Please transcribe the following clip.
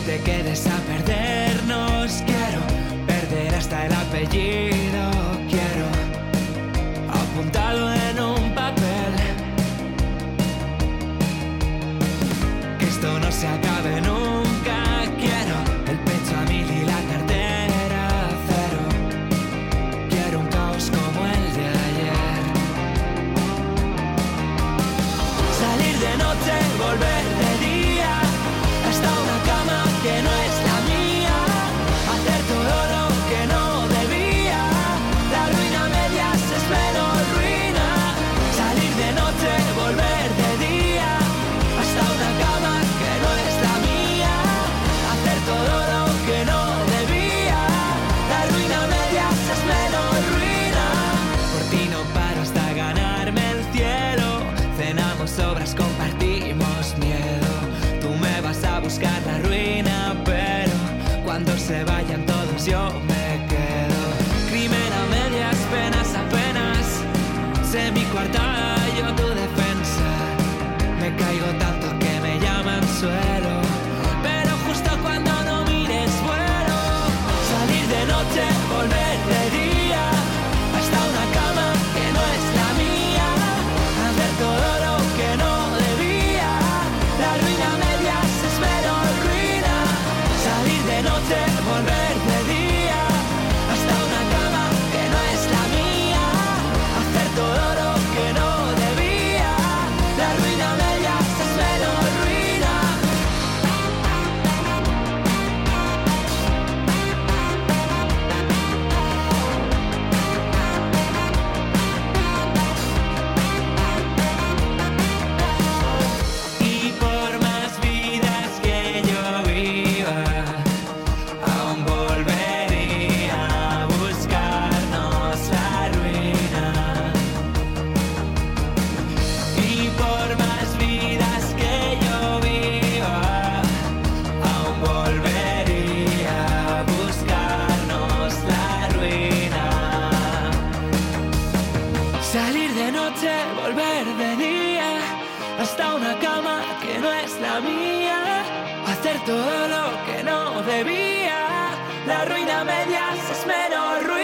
te quedes a perdernos. Quiero perder hasta el apellido. Quiero apuntado en un papel, que esto no se acabe nunca. Quiero el pecho a mil y la cartera a cero. Quiero un caos como el de ayer. Salir de noche, volver de día, hasta una cama que no es la mía. Hacer todo lo que no debía. La ruina a medias es menos ruina. Salir de noche, volver de día, hasta una cama que no es la mía. Hacer todo lo que no debía. La ruina a medias es menos ruina. Por ti no paro hasta ganarme el cielo. Cenamos sobras, compartimos miedo. Tú me vas a buscar la ruina, pero cuando se vayan todos yo me quedo. Crimen a medias, penas apenas. Sé mi coartada, yo tu defensa. Me caigo tanto que me llaman suelo, pero justo cuando no mires vuelo. Salir de noche, volver de día, hasta una cama que no es la mía. Hacer todo lo que no debía. La ruina a medias es menos ruina. Salir de noche, volver de día, hasta una cama que no es la mía. Hacer todo lo que no debía. La ruina a medias es menos ruina. Y por más vidas que yo viva, aún volvería a buscarnos la ruina. Y por más vidas que yo viva, aún volvería a buscarnos la ruina. Salir de noche, volver de día, hasta una cama que no es la mía. Hacer todo lo que no debía. La ruina a medias es menos ruina.